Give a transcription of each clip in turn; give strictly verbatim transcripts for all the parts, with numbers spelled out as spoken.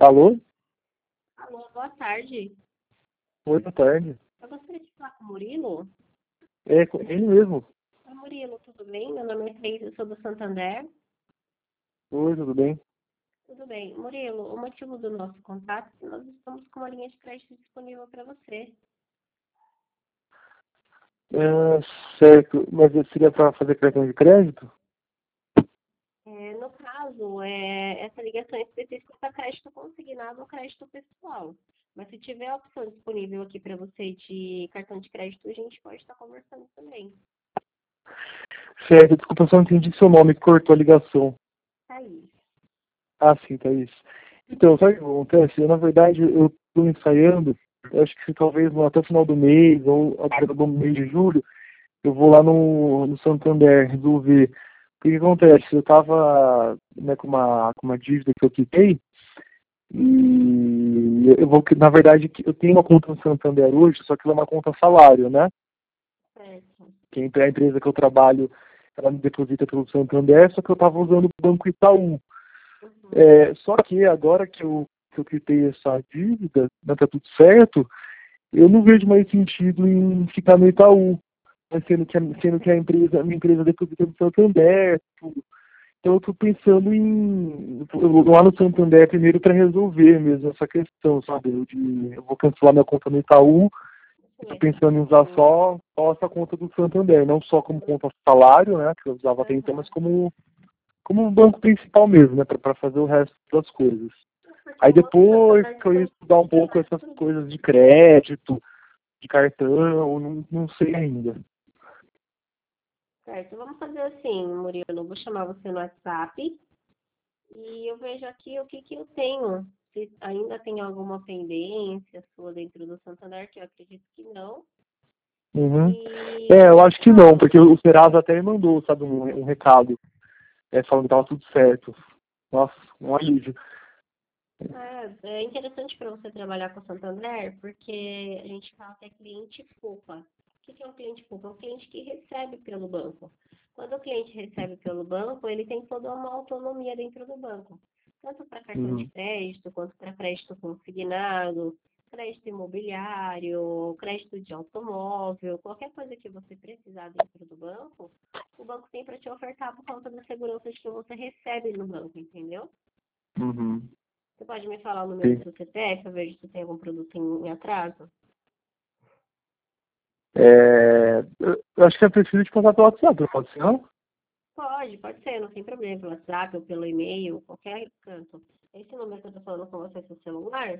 Alô? Alô, boa tarde. Oi, boa tarde. Eu gostaria de falar com o Murilo. É, com ele mesmo. Oi, Murilo, tudo bem? Meu nome é Cris, eu sou do Santander. Oi, tudo bem? Tudo bem. Murilo, o motivo do nosso contato é que nós estamos com uma linha de crédito disponível para você. É, certo, mas seria para fazer cartão de crédito? É, no caso, é, essa ligação é específica para crédito consignado ou crédito pessoal. Mas se tiver a opção disponível aqui para você de cartão de crédito, a gente pode estar conversando também. Certo, desculpa, eu só não entendi seu nome, que cortou a ligação. Thaís. Ah, sim, Thaís. Então, sabe o que acontece? Eu, na verdade, eu estou ensaiando, eu acho que se talvez no- até o final do mês, ou agora do mês de julho, eu vou lá no, no Santander resolver. O que, que acontece? Eu estava né, com, uma, com uma dívida que eu quitei, e eu vou, na verdade, eu tenho uma conta no Santander hoje, só que ela é uma conta salário, né? Certo. Que a empresa que eu trabalho, ela me deposita pelo Santander, só que eu estava usando o Banco Itaú. Uhum. É, só que agora que eu, que eu quitei essa dívida, né, tá tudo certo, eu não vejo mais sentido em ficar no Itaú, né, sendo que, a, sendo que a empresa, a minha empresa deposita no Santander, tudo. Então eu estou pensando em lá no Santander primeiro para resolver mesmo essa questão, sabe? Eu, de, eu vou cancelar minha conta no Itaú. Estou Sim, pensando em usar só, só essa conta do Santander, não só como conta salário, né, que eu usava até então, mas Uhum. como, como um banco principal mesmo, né, para fazer o resto das coisas. Porque Aí o Banco depois Santander que eu ia também estudar um pouco trabalha essas com isso. coisas de crédito, de cartão, não, não sei ainda. Certo, vamos fazer assim, Murilo. Eu vou chamar você no WhatsApp e eu vejo aqui o que, que eu tenho. Se ainda tem alguma pendência sua dentro do Santander, que eu acredito que não. Uhum. E É, eu eu te acho que não, falo. porque o Serasa até me mandou, sabe, um, um recado, é, falando que tava tudo certo. Nossa, um alívio. É, é interessante para você trabalhar com o Santander, porque a gente fala que é cliente culpa. O que que é um cliente culpa? É um cliente que recebe pelo banco. Quando o cliente recebe pelo banco, ele tem toda uma autonomia dentro do banco. Tanto para cartão de Uhum. crédito, quanto para crédito consignado, crédito imobiliário, crédito de automóvel, qualquer coisa que você precisar dentro do banco, o banco tem para te ofertar por conta da segurança de que você recebe no banco, entendeu? Uhum. Você pode me falar o número do Sim. seu C P F para ver se tem algum produto em, em atraso? É, eu eu acho que é preciso te passar pelo WhatsApp, pode ser, não? Pode, pode ser, não tem problema, pelo WhatsApp ou pelo e-mail, qualquer canto. Esse número que eu tô falando com você é seu celular?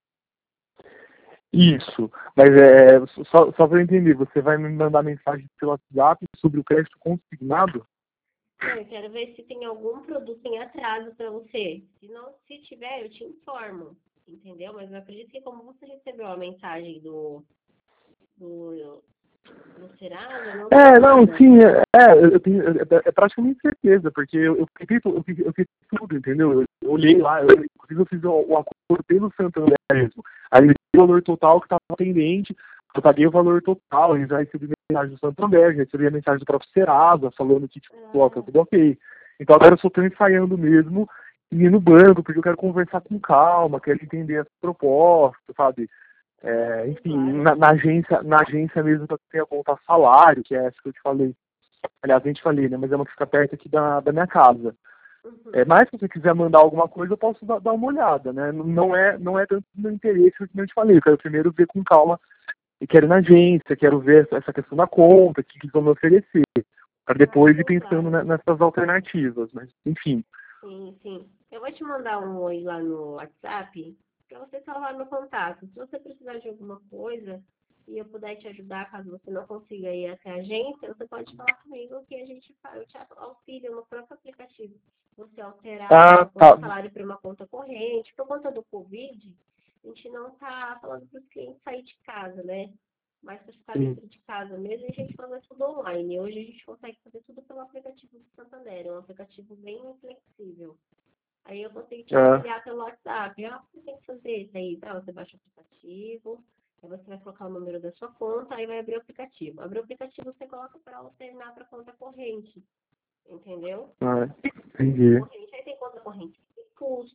Isso, mas é só, só para eu entender, você vai me mandar mensagem pelo WhatsApp sobre o crédito consignado? Não, eu quero ver se tem algum produto em atraso para você. Se não, se tiver, eu te informo, entendeu? Mas eu acredito que como você recebeu a mensagem do, do, do Serasa, não tem É, não, nada. sim, é, é, eu tenho, é, é praticamente certeza, porque eu, eu, fiquei, eu, fiquei, eu fiz tudo, entendeu? Eu, eu olhei lá, eu, inclusive eu fiz o, o acordo pelo Santander mesmo. Aí eu dei o valor total que estava pendente, eu paguei o valor total, eles já recebi mensagem do Santander, já recebi a mensagem do próprio Serasa, falando que, tipo, ó, tá Ah, tudo ok. Então agora eu só estou ensaiando mesmo e ir no banco, porque eu quero conversar com calma, quero entender as propostas, sabe? ah, É, sim, enfim, claro. na, na agência, na agência mesmo que tem a conta salário, que é essa que eu te falei. Aliás, nem te falei, né? Mas é uma que fica perto aqui da, da minha casa. É, Uhum. mas se você quiser mandar alguma coisa, eu posso dar, dar uma olhada, né? Não é, não é tanto do meu interesse, como eu te falei. Eu quero primeiro ver com calma e quero ir na agência, quero ver essa, essa questão da conta, o que eles vão me oferecer, para Ah, depois ir sim, pensando claro. ne- nessas alternativas. Mas, enfim. Sim, sim. Eu vou te mandar um oi lá no WhatsApp para você salvar no contato. Se você precisar de alguma coisa e eu puder te ajudar, caso você não consiga ir até a agência, você pode falar comigo que a gente fa- eu te auxilio no próprio aplicativo. Você alterar Ah, uma conta tá. salário para uma conta corrente. Por conta do Covid, a gente não está falando para os clientes sair de casa, né? Mas para ficar Sim. dentro de casa mesmo, a gente faz tudo online. Hoje a gente consegue fazer tudo pelo aplicativo do Santander, é um aplicativo bem flexível. Aí eu consigo te Ah, auxiliar pelo WhatsApp. Ah, o que você tem que fazer isso aí? Tá? Você baixa o aplicativo, aí você vai colocar o número da sua conta, aí vai abrir o aplicativo. Abrir o aplicativo, você coloca para alternar para conta corrente, entendeu? ah, Conta entendi. corrente. Aí tem conta corrente que tem custo,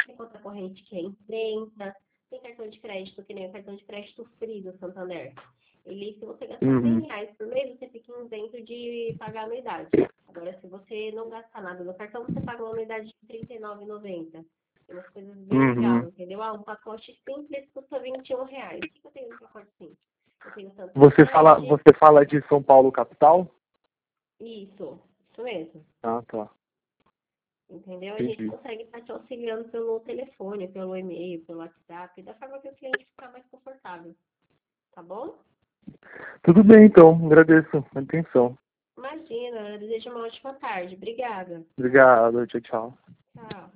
tem conta corrente que é em trinta, tem cartão de crédito que nem o cartão de crédito Free do Santander. Ele, se você gastar Uhum. cem reais por mês, você fica isento de pagar anuidade. Agora, se você não gastar nada no cartão, você paga uma anuidade de trinta e nove reais e noventa centavos. Tem umas coisas bem Uhum. legais, entendeu? Ah, um pacote simples custa vinte e um reais. O que eu tenho no pacote simples? Eu tenho Você fala, Santander. você fala de São Paulo capital? Isso, isso mesmo. Ah, tá. Entendeu? A gente Entendi. consegue estar te auxiliando pelo telefone, pelo e-mail, pelo WhatsApp, da forma que o cliente ficar mais confortável. Tá bom? Tudo bem, então. Agradeço a atenção. Imagina, eu desejo uma ótima tarde. Obrigada. Obrigado. Tchau, tchau. Tchau.